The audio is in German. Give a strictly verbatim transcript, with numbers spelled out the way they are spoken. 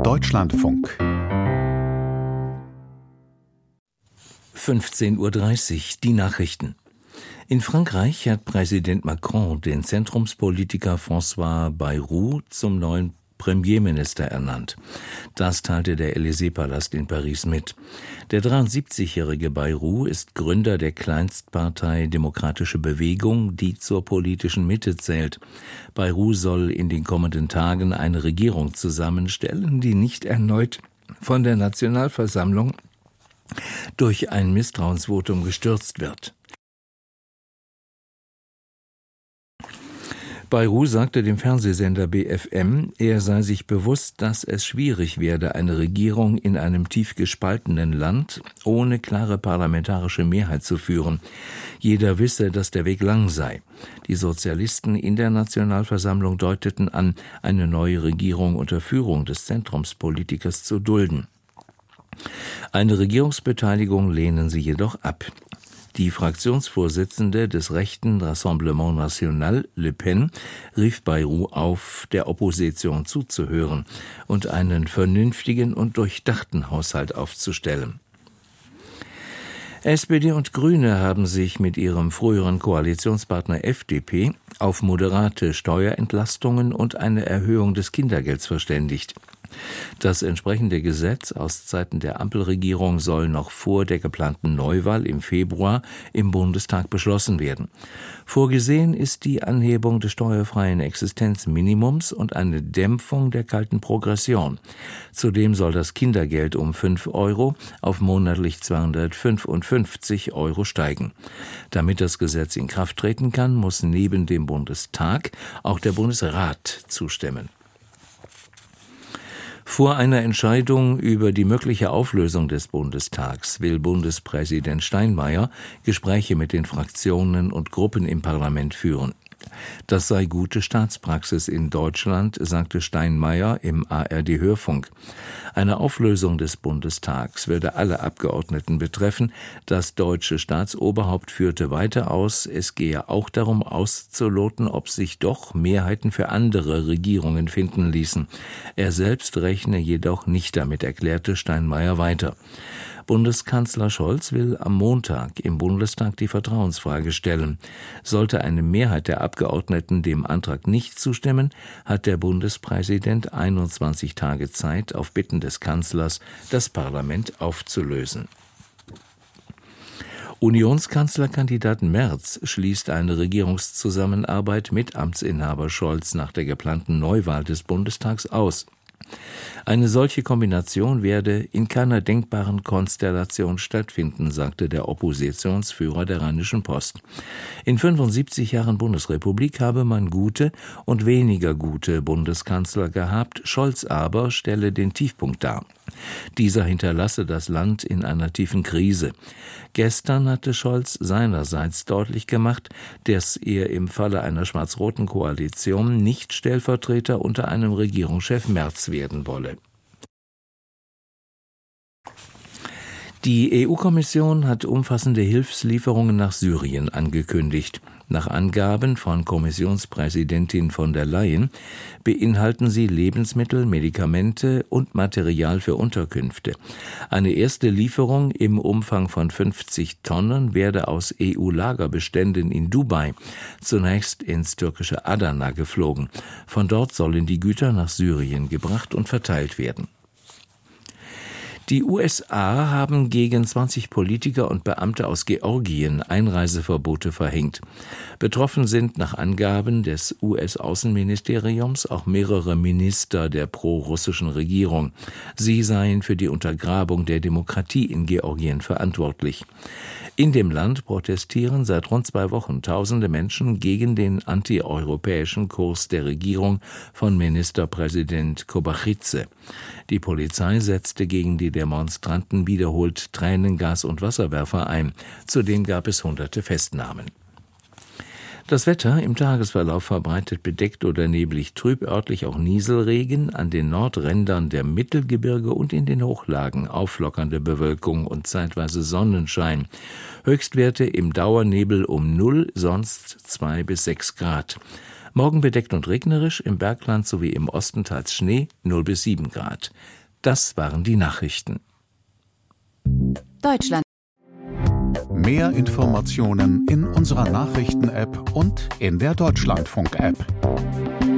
Deutschlandfunk. fünfzehn Uhr dreißig, die Nachrichten. In Frankreich hat Präsident Macron den Zentrumspolitiker François Bayrou zum neuen Premierminister ernannt. Das teilte der Élysée-Palast in Paris mit. Der dreiundsiebzigjährige Bayrou ist Gründer der Kleinstpartei Demokratische Bewegung, die zur politischen Mitte zählt. Bayrou soll in den kommenden Tagen eine Regierung zusammenstellen, die nicht erneut von der Nationalversammlung durch ein Misstrauensvotum gestürzt wird. Bayrou sagte dem Fernsehsender B F M, er sei sich bewusst, dass es schwierig werde, eine Regierung in einem tief gespaltenen Land ohne klare parlamentarische Mehrheit zu führen. Jeder wisse, dass der Weg lang sei. Die Sozialisten in der Nationalversammlung deuteten an, eine neue Regierung unter Führung des Zentrumspolitikers zu dulden. Eine Regierungsbeteiligung lehnen sie jedoch ab. Die Fraktionsvorsitzende des rechten Rassemblement National, Le Pen, rief Bayrou auf, der Opposition zuzuhören und einen vernünftigen und durchdachten Haushalt aufzustellen. S P D und Grüne haben sich mit ihrem früheren Koalitionspartner F D P auf moderate Steuerentlastungen und eine Erhöhung des Kindergelds verständigt. Das entsprechende Gesetz aus Zeiten der Ampelregierung soll noch vor der geplanten Neuwahl im Februar im Bundestag beschlossen werden. Vorgesehen ist die Anhebung des steuerfreien Existenzminimums und eine Dämpfung der kalten Progression. Zudem soll das Kindergeld um fünf Euro auf monatlich zweihundertfünfundfünfzig Euro steigen. Damit das Gesetz in Kraft treten kann, muss neben dem Bundestag auch der Bundesrat zustimmen. Vor einer Entscheidung über die mögliche Auflösung des Bundestags will Bundespräsident Steinmeier Gespräche mit den Fraktionen und Gruppen im Parlament führen. Das sei gute Staatspraxis in Deutschland, sagte Steinmeier im A R D-Hörfunk. Eine Auflösung des Bundestags würde alle Abgeordneten betreffen. Das deutsche Staatsoberhaupt führte weiter aus, es gehe auch darum auszuloten, ob sich doch Mehrheiten für andere Regierungen finden ließen. Er selbst rechne jedoch nicht damit, erklärte Steinmeier weiter. Bundeskanzler Scholz will am Montag im Bundestag die Vertrauensfrage stellen. Sollte eine Mehrheit der Abgeordneten dem Antrag nicht zustimmen, hat der Bundespräsident einundzwanzig Tage Zeit, auf Bitten des Kanzlers das Parlament aufzulösen. Unionskanzlerkandidat Merz schließt eine Regierungszusammenarbeit mit Amtsinhaber Scholz nach der geplanten Neuwahl des Bundestags aus. Eine solche Kombination werde in keiner denkbaren Konstellation stattfinden, sagte der Oppositionsführer der Rheinischen Post. In fünfundsiebzig Jahren Bundesrepublik habe man gute und weniger gute Bundeskanzler gehabt, Scholz aber stelle den Tiefpunkt dar. Dieser hinterlasse das Land in einer tiefen Krise. Gestern hatte Scholz seinerseits deutlich gemacht, dass er im Falle einer schwarz-roten Koalition nicht Stellvertreter unter einem Regierungschef Merz werden wolle. Die E U-Kommission hat umfassende Hilfslieferungen nach Syrien angekündigt. Nach Angaben von Kommissionspräsidentin von der Leyen beinhalten sie Lebensmittel, Medikamente und Material für Unterkünfte. Eine erste Lieferung im Umfang von fünfzig Tonnen werde aus E U-Lagerbeständen in Dubai zunächst ins türkische Adana geflogen. Von dort sollen die Güter nach Syrien gebracht und verteilt werden. Die U S A haben gegen zwanzig Politiker und Beamte aus Georgien Einreiseverbote verhängt. Betroffen sind nach Angaben des U S-Außenministeriums auch mehrere Minister der pro-russischen Regierung. Sie seien für die Untergrabung der Demokratie in Georgien verantwortlich. In dem Land protestieren seit rund zwei Wochen tausende Menschen gegen den antieuropäischen Kurs der Regierung von Ministerpräsident Kobachidze. Die Polizei setzte gegen die Demonstranten wiederholt Tränengas und Wasserwerfer ein. Zudem gab es hunderte Festnahmen. Das Wetter im Tagesverlauf verbreitet bedeckt oder neblig trüb, örtlich auch Nieselregen, an den Nordrändern der Mittelgebirge und in den Hochlagen auflockernde Bewölkung und zeitweise Sonnenschein. Höchstwerte im Dauernebel um null, sonst zwei bis sechs Grad. Morgen bedeckt und regnerisch, im Bergland sowie im Osten teils Schnee, null bis sieben Grad. Das waren die Nachrichten. Deutschland. Mehr Informationen in unserer Nachrichten-App und in der Deutschlandfunk-App.